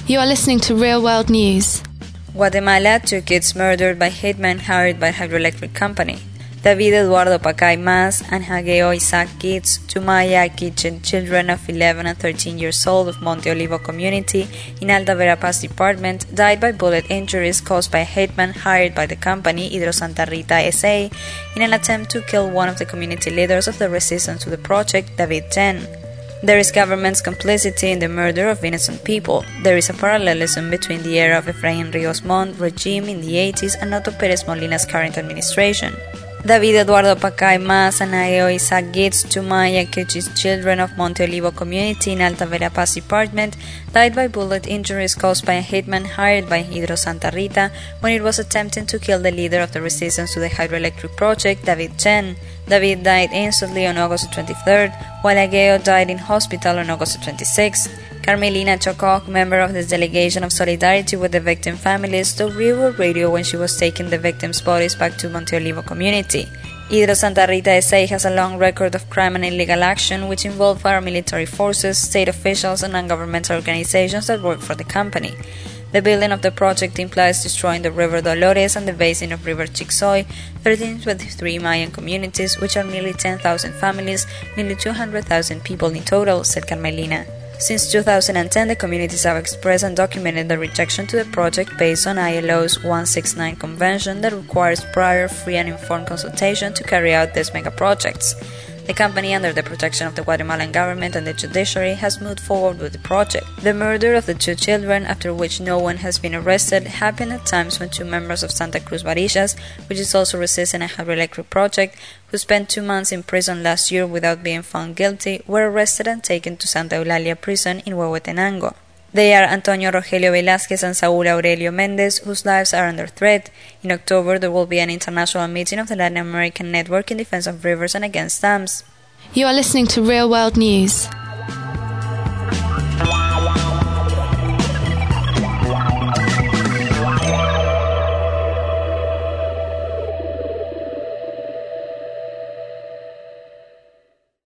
You are listening to Real World News. Guatemala, 2 kids murdered by hitmen hired by hydroelectric company. David Eduardo Pacay Mas and Hageo Isaac Kitts, 2 Maya kitchen children of 11 and 13 years old of Monte Olivo community in Alta Verapaz department, died by bullet injuries caused by a hitman hired by the company Hidro Santa Rita S.A. in an attempt to kill one of the community leaders of the resistance to the project, David Chen. There is government's complicity in the murder of innocent people. There is a parallelism between the era of Efraín Ríos Montt regime in the 80s and Otto Pérez Molina's current administration. David Eduardo Pacay Mas and Hageo Isaac Kitts, 2 Maya Kitchis children of Monte Olivo community in Alta Verapaz department, died by bullet injuries caused by a hitman hired by Hidro Santa Rita when it was attempting to kill the leader of the resistance to the hydroelectric project, David Chen. David died instantly on August 23rd, while Hageo died in hospital on August 26th. Carmelina Chocog, member of the delegation of solidarity with the victim families, told Real World Radio when she was taking the victims' bodies back to Monte Olivo community. Hidro Santa Rita S.A. has a long record of crime and illegal action which involve paramilitary forces, state officials, and non-governmental organizations that work for the company. The building of the project implies destroying the river Dolores and the basin of river Chicxoy, 1323 Mayan communities, which are nearly 10,000 families, nearly 200,000 people in total, said Carmelina. Since 2010, the communities have expressed and documented their rejection to the project based on ILO's 169 convention that requires prior, free and informed consultation to carry out these mega projects. The company, under the protection of the Guatemalan government and the judiciary, has moved forward with the project. The murder of the 2 children, after which no one has been arrested, happened at times when 2 members of Santa Cruz Varillas, which is also resisting a hydroelectric project, who spent 2 months in prison last year without being found guilty, were arrested and taken to Santa Eulalia prison in Huehuetenango. They are Antonio Rogelio Velázquez and Saúl Aurelio Méndez, whose lives are under threat. In October, there will be an international meeting of the Latin American Network in Defense of Rivers and Against Dams. You are listening to Real World News.